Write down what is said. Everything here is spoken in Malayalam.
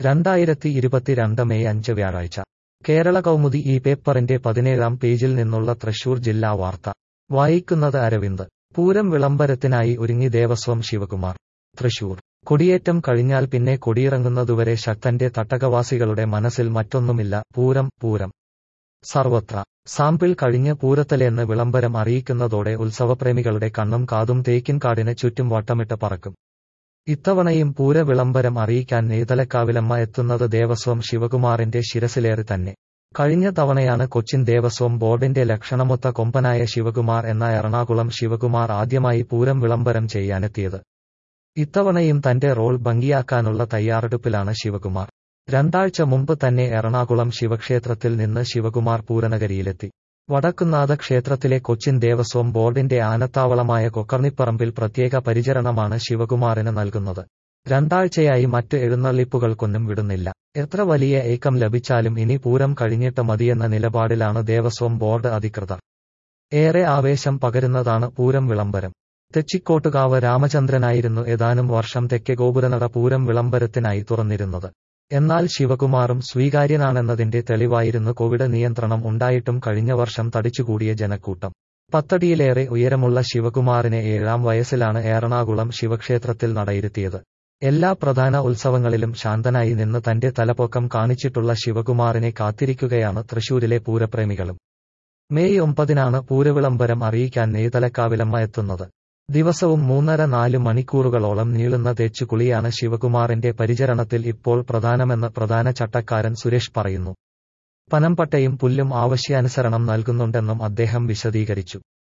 2022 മെയ് 5 വ്യാഴാഴ്ച കേരള കൗമുദി ഈ പേപ്പറിന്റെ 17-ാം പേജിൽ നിന്നുള്ള തൃശൂർ ജില്ലാ വാർത്ത വായിക്കുന്നത് അരവിന്ദ്. പൂരം വിളംബരത്തിനായി ഒരുങ്ങി ദേവസ്വം ശിവകുമാർ. തൃശൂർ. കൊടിയേറ്റം കഴിഞ്ഞാൽ പിന്നെ കൊടിയിറങ്ങുന്നതുവരെ ശക്തന്റെ തട്ടകവാസികളുടെ മനസ്സിൽ മറ്റൊന്നുമില്ല, പൂരം പൂരം. സർവത്ര സാമ്പിൾ കഴിഞ്ഞ് പൂരത്തലേന്ന് വിളംബരം അറിയിക്കുന്നതോടെ ഉത്സവപ്രേമികളുടെ കണ്ണും കാതും തേക്കിൻകാടിന് ചുറ്റും വട്ടമിട്ട് പറക്കും. ഇത്തവണയും പൂര വിളംബരം അറിയിക്കാൻ നെയ്തലക്കാവിലമ്മ എത്തുന്നത് ദേവസ്വം ശിവകുമാറിന്റെ ശിരസിലേറി തന്നെ. കഴിഞ്ഞ തവണയാണ് കൊച്ചിൻ ദേവസ്വം ബോർഡിന്റെ ലക്ഷണമൊത്ത കൊമ്പനായ ശിവകുമാർ എന്ന എറണാകുളം ശിവകുമാർ ആദ്യമായി പൂരം വിളംബരം ചെയ്യാനെത്തിയത്. ഇത്തവണയും തന്റെ റോൾ ഭംഗിയാക്കാനുള്ള തയ്യാറെടുപ്പിലാണ് ശിവകുമാർ. 2 ആഴ്ച മുമ്പ് തന്നെ എറണാകുളം ശിവക്ഷേത്രത്തിൽ നിന്ന് ശിവകുമാർ പൂരനഗരിയിലെത്തി. വടക്കുന്നാഥ ക്ഷേത്രത്തിലെ കൊച്ചിൻ ദേവസ്വം ബോർഡിന്റെ ആനത്താവളമായ കൊക്കർണിപ്പറമ്പിൽ പ്രത്യേക പരിചരണമാണ് ശിവകുമാറിന് നൽകുന്നത്. 2 ആഴ്ചയായി മറ്റ് എഴുന്നള്ളിപ്പുകൾക്കൊന്നും വിടുന്നില്ല. എത്ര വലിയ ഏക്കം ലഭിച്ചാലും ഇനി പൂരം കഴിഞ്ഞിട്ട് മതിയെന്ന നിലപാടിലാണ് ദേവസ്വം ബോർഡ് അധികൃതർ. ഏറെ ആവേശം പകരുന്നതാണ് പൂരം വിളംബരം. തെച്ചിക്കോട്ടുകാവ് രാമചന്ദ്രനായിരുന്നു ഏതാനും വർഷം തെക്കേ ഗോപുരനട പൂരം വിളംബരത്തിനായി തുറന്നിരുന്നത്. എന്നാൽ ശിവകുമാറും സ്വീകാര്യനാണെന്നതിന്റെ തെളിവായിരുന്നു കോവിഡ് നിയന്ത്രണം ഉണ്ടായിട്ടും കഴിഞ്ഞ വർഷം തടിച്ചുകൂടിയ ജനക്കൂട്ടം. 10 അടിയിലേറെ ഉയരമുള്ള ശിവകുമാറിനെ 7-ാം വയസ്സിലാണ് എറണാകുളം ശിവക്ഷേത്രത്തിൽ നടയിരുത്തിയത്. എല്ലാ പ്രധാന ഉത്സവങ്ങളിലും ശാന്തനായി നിന്ന് തന്റെ തലപ്പൊക്കം കാണിച്ചിട്ടുള്ള ശിവകുമാറിനെ കാത്തിരിക്കുകയാണ് തൃശൂരിലെ പൂരപ്രേമികളും. മെയ് 9-നാണ് പൂരവിളംബരം അറിയിക്കാൻ നെയ്തലക്കാവിലമ്മ എത്തുന്നത്. ദിവസവും 3.5-4 മണിക്കൂറുകളോളം നീളുന്ന തേച്ചുകുളിയാണ് ശിവകുമാറിന്റെ പരിചരണത്തിൽ ഇപ്പോൾ പ്രധാനമെന്ന് പ്രധാന ചട്ടക്കാരൻ സുരേഷ് പറയുന്നു. പനംപട്ടയും പുല്ലും ആവശ്യാനുസരണം നൽകുന്നുണ്ടെന്നും അദ്ദേഹം വിശദീകരിച്ചു.